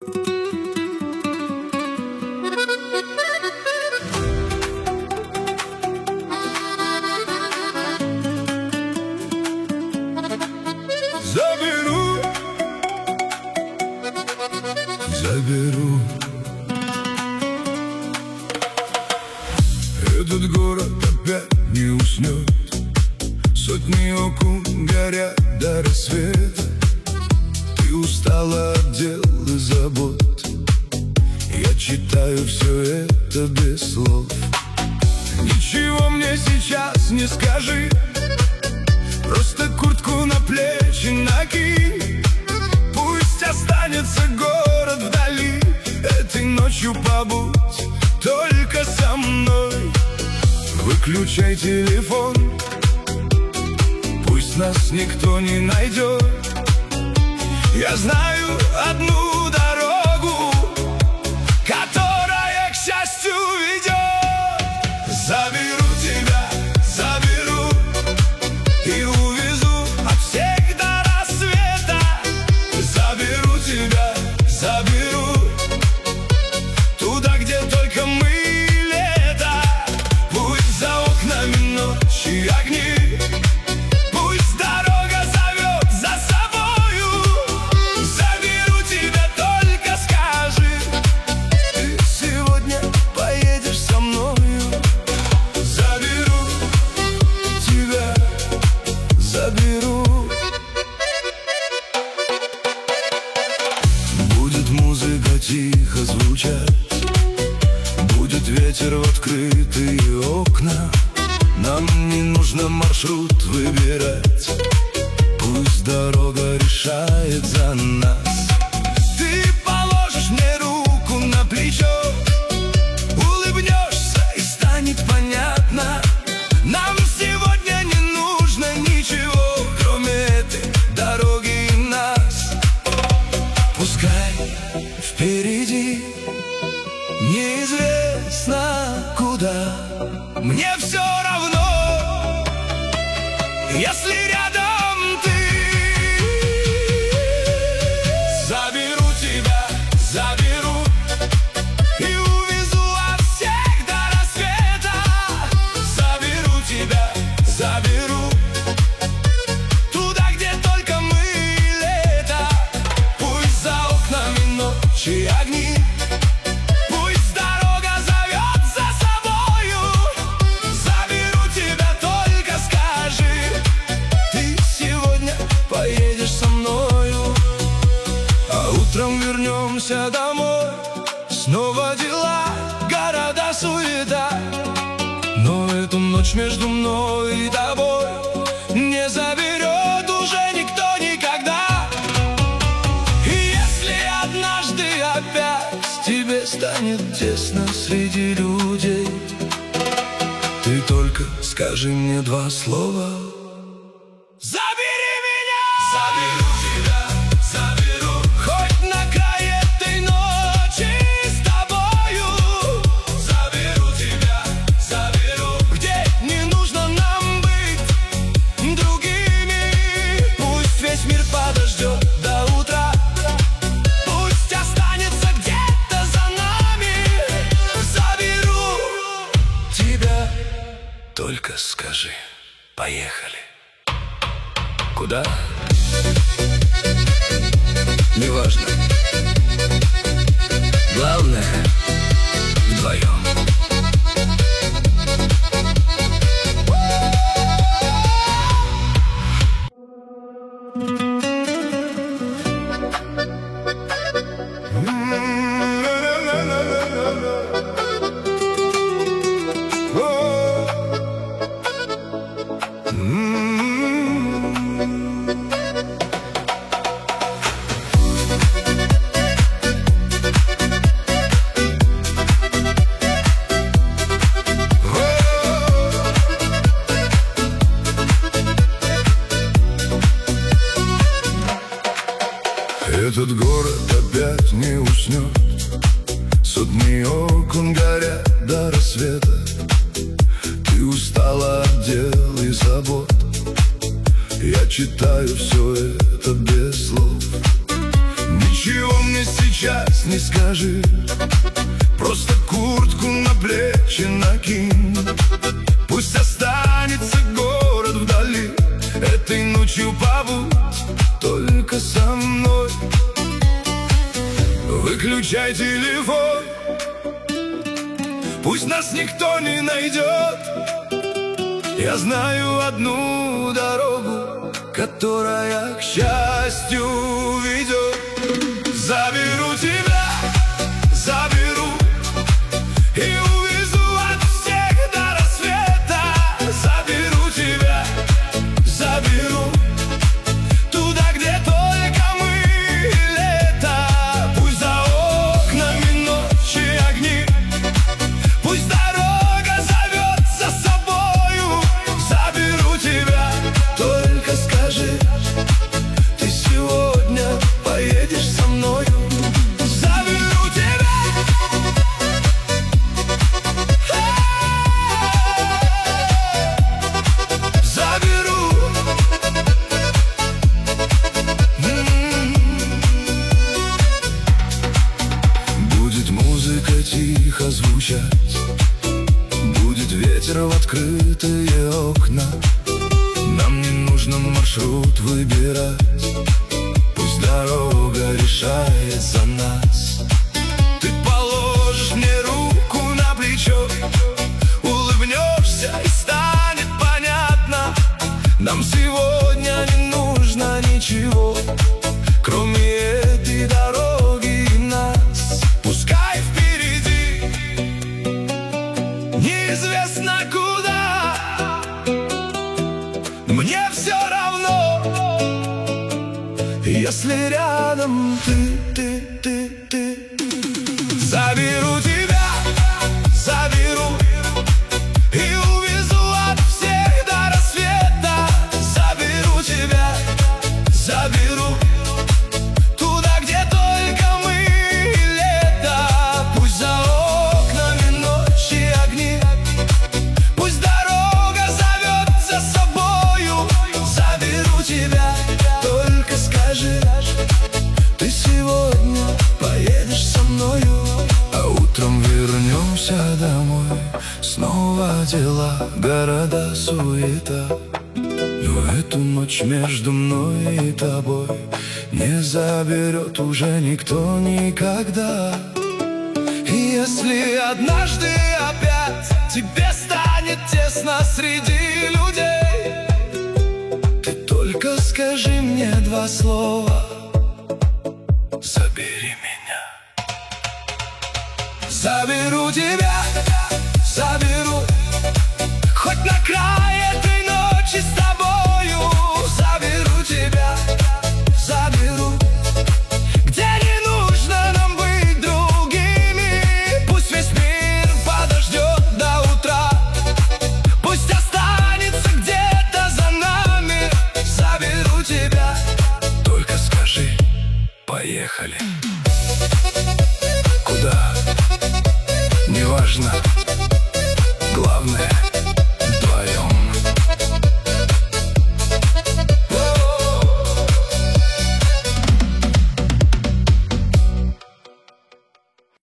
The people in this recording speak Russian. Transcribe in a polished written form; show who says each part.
Speaker 1: Заберу. Этот город опять не уснет. Сотни окон горят до рассвета. Ты устала от дел и забот. Я читаю все это без слов. Ничего мне сейчас не скажи, просто куртку на плечи накинь. Пусть останется город вдали. Этой ночью побудь только со мной. Выключай телефон, пусть нас никто не найдет. Я знаю одну дорогу, которая к счастью ведет. Заберу тебя, заберу и увезу от всех до рассвета. Заберу тебя, заберу туда, где только мы, лето. Пусть за окнами ночи огни, пусть дорога зовет за собою. Заберу тебя, только скажи, ты сегодня поедешь со мною. Заберу тебя, заберу. Будет музыка тихо звучать, будет ветер в открытые окна. Нам не нужно маршрут выбирать, пусть дорога решает за нас. Ты положишь мне руку на плечо, улыбнешься и станет понятно. Нам сегодня не нужно ничего, кроме этой дороги и нас. Пускай впереди неизвестно куда, мне все равно, если рядом ты. Заберу тебя, заберу и увезу от всех до рассвета. Заберу тебя, заберу туда, где только мы, лето. Пусть за окнами ночи огни, пусть дорога зовет за собою. Заберу тебя, только скажи, ты сегодня поедешь со мною. А утром вернемся домой, снова дела, города, суета. Но эту ночь между мной и тобой не заберет уже никто никогда. И если однажды опять тебе станет тесно среди людей, ты только скажи мне два слова: забери меня! Заберу тебя, заберу, хоть на край этой ночи с тобою. Заберу тебя, заберу, где не нужно нам быть другими. Пусть весь мир подождет до утра, пусть останется где-то за нами. Заберу тебя, только скажи, поехали. Куда? Неважно. Главное, вдвоем. Этот город опять не уснет. Сотни окон горят до рассвета. Ты устала от дел и забот. Я читаю все это без слов. Ничего мне сейчас не скажи, просто куртку на плечи накинь. Пусть останется город вдали, этой ночью побудь только со мной. Выключай телефон, пусть нас никто не найдет. Я знаю одну дорогу, которая к счастью ведет. Заберу тебя, заберу и увезу от всех до рассвета. Заберу тебя, заберу туда, где только мы и лето. Пусть за окнами ночи огни, пусть дорога зовет за собою. Заберу тебя, только скажи, ты сегодня поедешь со мною. Заберу тебя, заберу. Будет музыка тихо звучать, будет ветер в открытые окна. Нам не нужно маршрут выбирать, пусть дорога решает за нас. Ты положишь мне руку на плечо, улыбнешься и станет понятно. Нам сегодня не нужно ничего, кроме этой дороги и нас. Пускай впереди неизвестно куда, мне все равно, если рядом ты. Заберу тебя, заберу и увезу от всех до рассвета. Заберу тебя, заберу туда, где только мы и лето. Пусть за окнами ночи огни, пусть дорога зовет за собою. Заберу тебя, только скажи, ты сегодня поедешь со мною. А утром вернемся домой, снова дела, города, суета. Но эту ночь между мной и тобой не заберет уже никто никогда. И если однажды опять тебе станет тесно среди людей, ты только скажи мне два слова: забери меня. Заберу тебя, заберу хоть на край